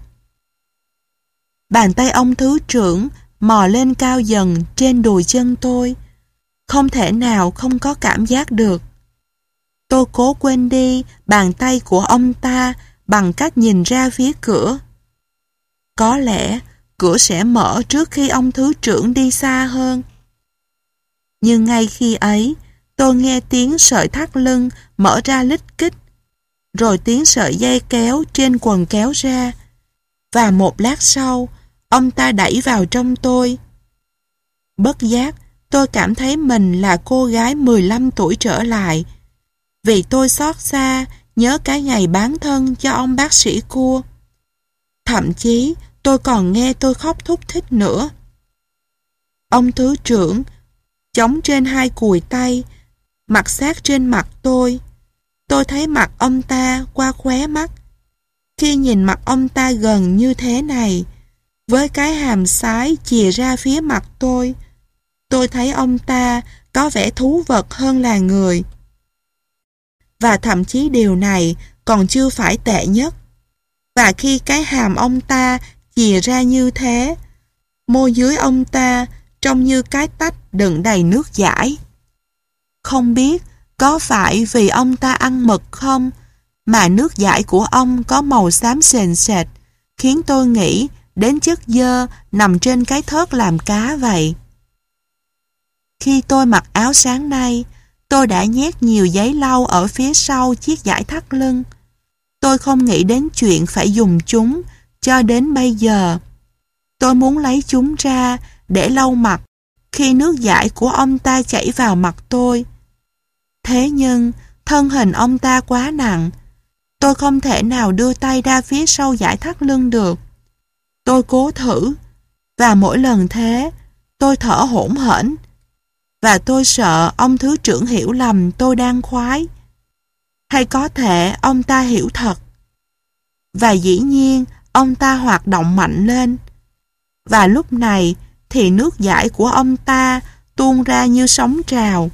Bàn tay ông thứ trưởng mò lên cao dần trên đùi chân tôi. Không thể nào không có cảm giác được. Tôi cố quên đi bàn tay của ông ta bằng cách nhìn ra phía cửa. Có lẽ cửa sẽ mở trước khi ông thứ trưởng đi xa hơn. Nhưng ngay khi ấy, tôi nghe tiếng sợi thắt lưng mở ra lích kích, rồi tiếng sợi dây kéo trên quần kéo ra, và một lát sau, ông ta đẩy vào trong tôi. Bất giác, tôi cảm thấy mình là cô gái 15 tuổi trở lại, vì tôi xót xa nhớ cái ngày bán thân cho ông bác sĩ cua. Thậm chí, tôi còn nghe tôi khóc thút thít nữa. Ông thứ trưởng chống trên hai cùi tay, mặt sát trên mặt tôi. Tôi thấy mặt ông ta qua khóe mắt. Khi nhìn mặt ông ta gần như thế này, với cái hàm sái chìa ra phía mặt tôi thấy ông ta có vẻ thú vật hơn là người. Và thậm chí điều này còn chưa phải tệ nhất. Và khi cái hàm ông ta chìa ra như thế, môi dưới ông ta trông như cái tách đựng đầy nước dãi. Không biết có phải vì ông ta ăn mực không, mà nước dãi của ông có màu xám sền sệt, khiến tôi nghĩ đến chất dơ nằm trên cái thớt làm cá vậy. Khi tôi mặc áo sáng nay, tôi đã nhét nhiều giấy lau ở phía sau chiếc dải thắt lưng. Tôi không nghĩ đến chuyện phải dùng chúng cho đến bây giờ. Tôi muốn lấy chúng ra để lau mặt khi nước dãi của ông ta chảy vào mặt tôi. Thế nhưng, thân hình ông ta quá nặng. Tôi không thể nào đưa tay ra phía sau dải thắt lưng được. Tôi cố thử, và mỗi lần thế, tôi thở hổn hển. Và tôi sợ ông thứ trưởng hiểu lầm tôi đang khoái. Hay có thể ông ta hiểu thật. Và dĩ nhiên, ông ta hoạt động mạnh lên. Và lúc này thì nước dãi của ông ta tuôn ra như sóng trào.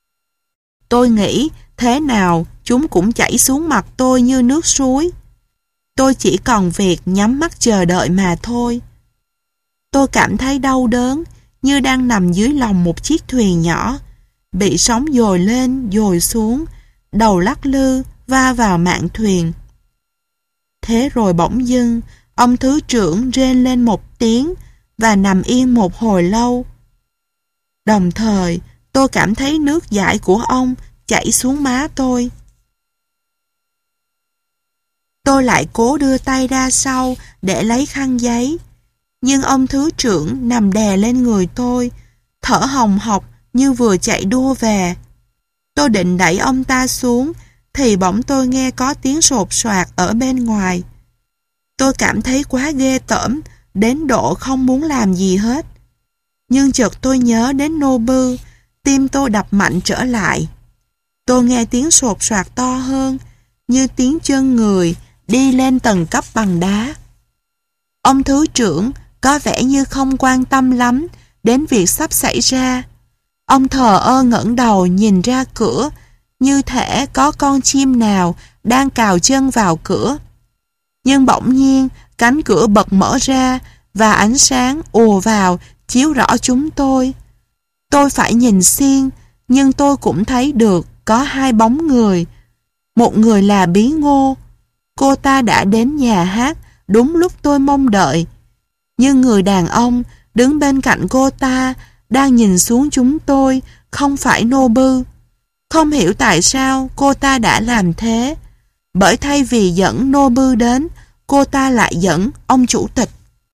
Tôi nghĩ thế nào chúng cũng chảy xuống mặt tôi như nước suối. Tôi chỉ còn việc nhắm mắt chờ đợi mà thôi. Tôi cảm thấy đau đớn như đang nằm dưới lòng một chiếc thuyền nhỏ, bị sóng dồi lên dồi xuống, đầu lắc lư va vào mạn thuyền. Thế rồi bỗng dưng, ông thứ trưởng rên lên một tiếng và nằm yên một hồi lâu. Đồng thời, tôi cảm thấy nước dãi của ông chảy xuống má tôi. Tôi lại cố đưa tay ra sau để lấy khăn giấy, nhưng ông thứ trưởng nằm đè lên người tôi, thở hồng hộc như vừa chạy đua về. Tôi định đẩy ông ta xuống, thì bỗng tôi nghe có tiếng sột soạt ở bên ngoài. Tôi cảm thấy quá ghê tởm, đến độ không muốn làm gì hết. Nhưng chợt tôi nhớ đến Nobu, tim tôi đập mạnh trở lại. Tôi nghe tiếng sột soạt to hơn, như tiếng chân người đi lên tầng cấp bằng đá. Ông thứ trưởng có vẻ như không quan tâm lắm đến việc sắp xảy ra. Ông thờ ơ ngẩng đầu nhìn ra cửa, như thể có con chim nào đang cào chân vào cửa. Nhưng bỗng nhiên, cánh cửa bật mở ra và ánh sáng ùa vào chiếu rõ chúng tôi. Tôi phải nhìn xiên, nhưng tôi cũng thấy được có hai bóng người. Một người là Bí Ngô. Cô ta đã đến nhà hát đúng lúc tôi mong đợi. Nhưng người đàn ông đứng bên cạnh cô ta đang nhìn xuống chúng tôi, không phải Nobu. Không hiểu tại sao cô ta đã làm thế. Bởi thay vì dẫn Nobu đến, cô ta lại dẫn ông chủ tịch.